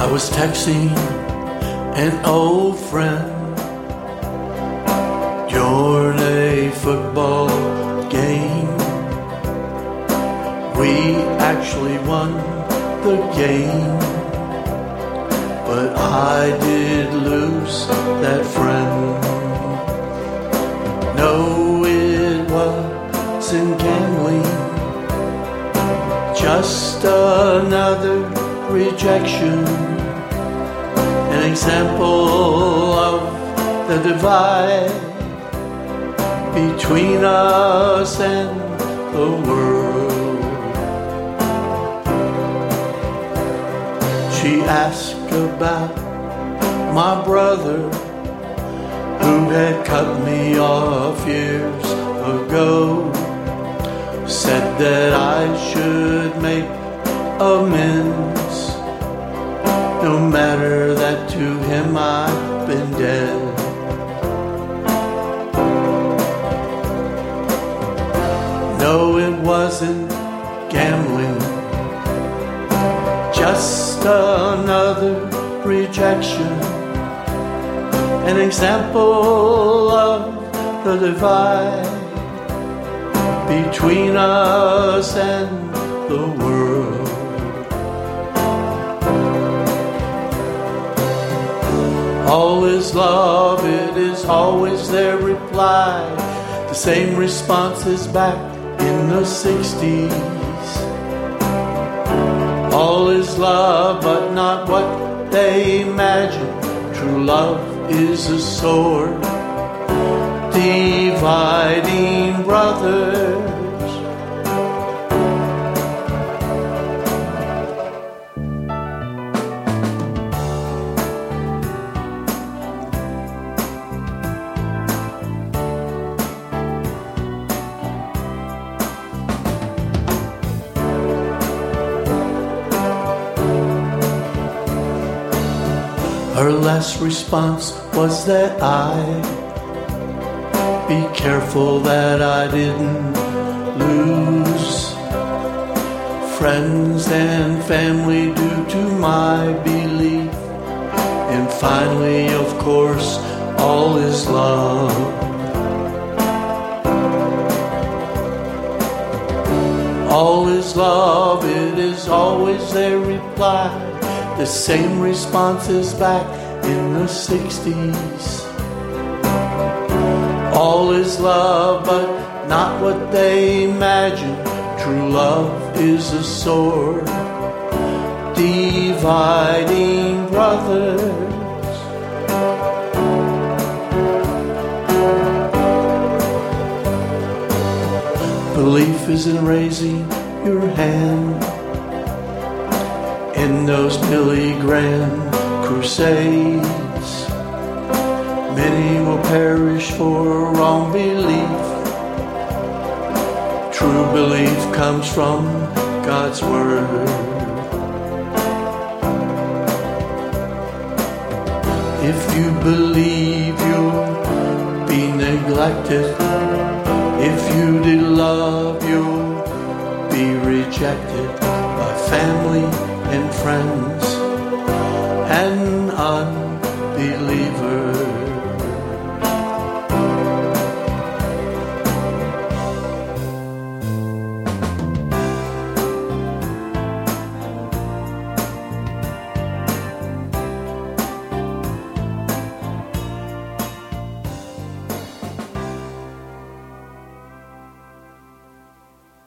I was texting an old friend during a football game. We actually won the game, but I did lose that friend. No, it wasn't gambling, just another rejection, an example of the divide between us and the world. She asked about my brother who had cut me off years ago, said that I should make amends, no matter that to him I've been dead. No, it wasn't gambling, just another rejection, an example of the divide between us and the world. All is love, it is always their reply. The same response is back in the 60s. All is love, but not what they imagine. True love is a sword dividing brothers. Her last response was that I'd be careful that I didn't lose friends and family due to my belief. And finally, of course, all is love. All is love, it is always their reply. The same response is back in the 60s. All is love, but not what they imagine. True love is a sword dividing brothers. Belief is in raising your hand in those Billy Graham crusades. Many will perish for wrong belief. True belief comes from God's word. If you believe you'll be neglected, if you did love you'll be rejected by family and friends and unbelievers.